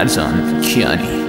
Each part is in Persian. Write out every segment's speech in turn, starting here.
فرزان کیانی.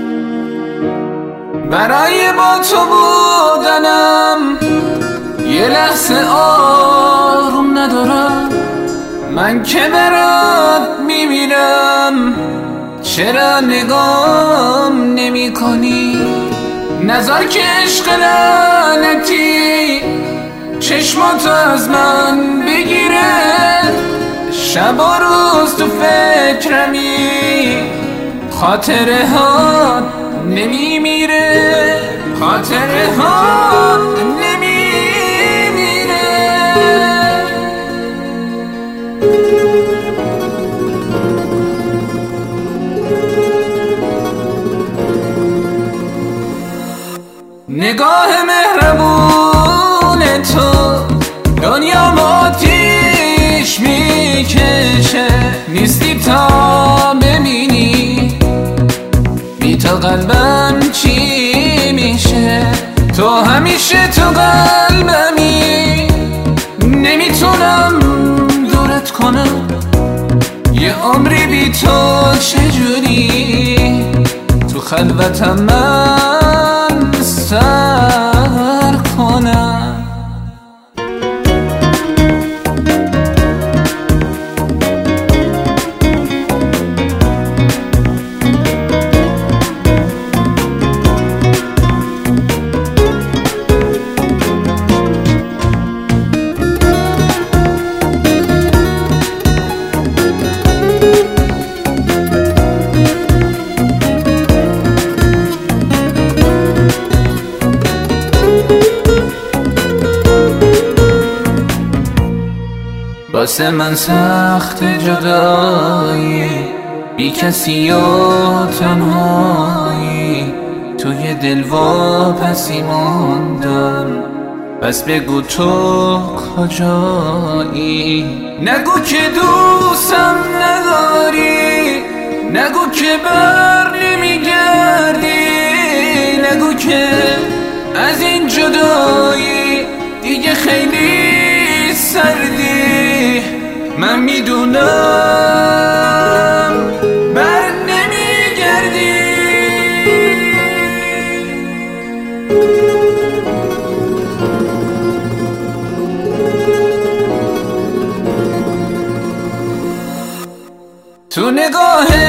برای با تو بودنم یه لحظه آروم ندارم، من که برات میمیرم چرا نگام نمی کنی؟ نظر که عشق لعنتی چشماتو از من بگیره، شب و روز تو فکرمی، خاطره ها نمیمیره، خاطره ها نمیمیره. نگاه مهربون تو دنیا آتیش میکشه، نیستی تا ببینی بی تو قلبم چی میشه. تو همیشه تو قلبمی، نمیتونم دورت کنم، یه عمری بی تو چجوری تو خلوتم من سر کنم. واسه من سخت جدایی، بی کسی و تنهایی، توی دل واپسی موندم، بس بگو تو کجایی. نگو که دوستم نداری، نگو که بر نمیگردی، نگو که از این جدایی دیگه خیلی سردی، من میدونم بر نمیگردی. تو نگاه